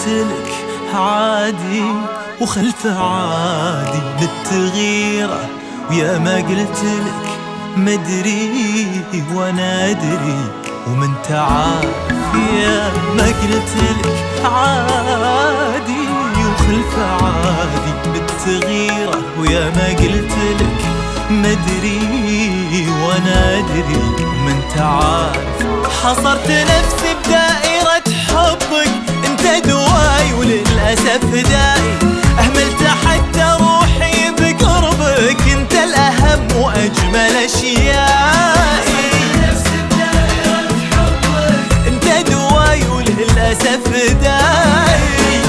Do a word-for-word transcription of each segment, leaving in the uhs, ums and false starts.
قلتلك عادي وخلفه عادي للتغييره، ويا ما قلتلك مدري وانا ادري ومن تعارف. يا ما قلتلك عادي وخلفه عادي للتغييره، ويا ما قلتلك مدري وانا ادري ومن تعارف. حصرت نفسي بدائرة حبك، انت دواي وللأسف دائي، اهملت حتى روحي بقربك، انت الأهم وأجمل أشيائي. انت دواي وللأسف دائي،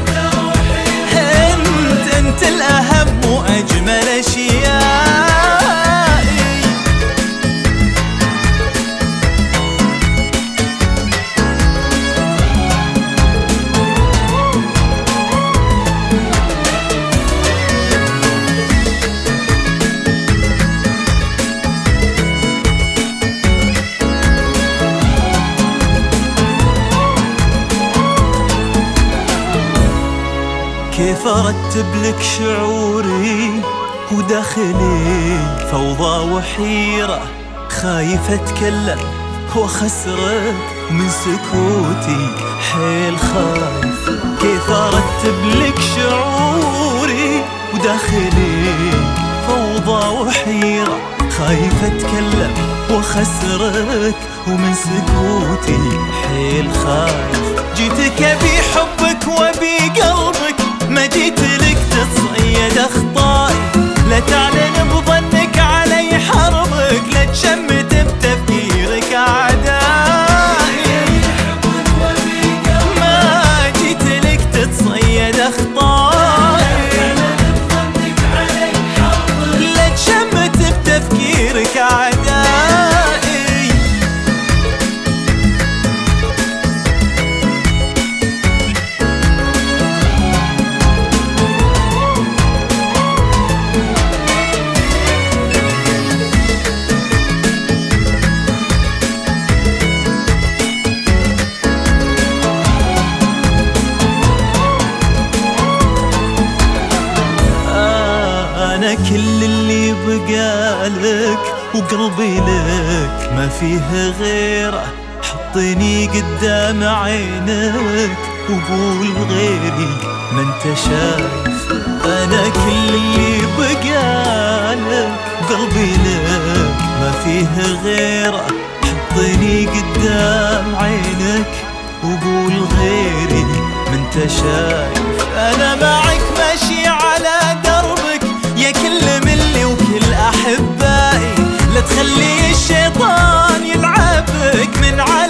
انت انت الأهم وأجمل أشيائي. كيف أرتب لك شعوري وداخلي فوضى وحيرة، خايف أتكلم وأخسرك من سكوتي حيل خايف. كيف أرتب لك شعوري وداخلي فوضى وحيرة، خايف أتكلم وأخسرك ومن سكوتي حيل خايف. جيتك أبي حبك وأبي قلبك، ما جيت لك تصيد أخطائي، لا تعلن بظنك علي حربك، لا تشمت بتفكيرك أعدائي. ما جيت لك تتصيد أخطائي، لا تشمت بتفكيرك أعدائي. أنا كل اللي بقالك وقلبي لك ما فيه غيره، حطني قدام عينك وقول غيري ما انت شايف. أنا كل اللي بقالك وقلبي لك ما فيه غيره، حطني قدام عينك وقول غيري ما انت شايف. أنا معك ماشي على دربك يا كل ملي وكل أحبائي، لا تخلي الشيطان يلعبك من عالي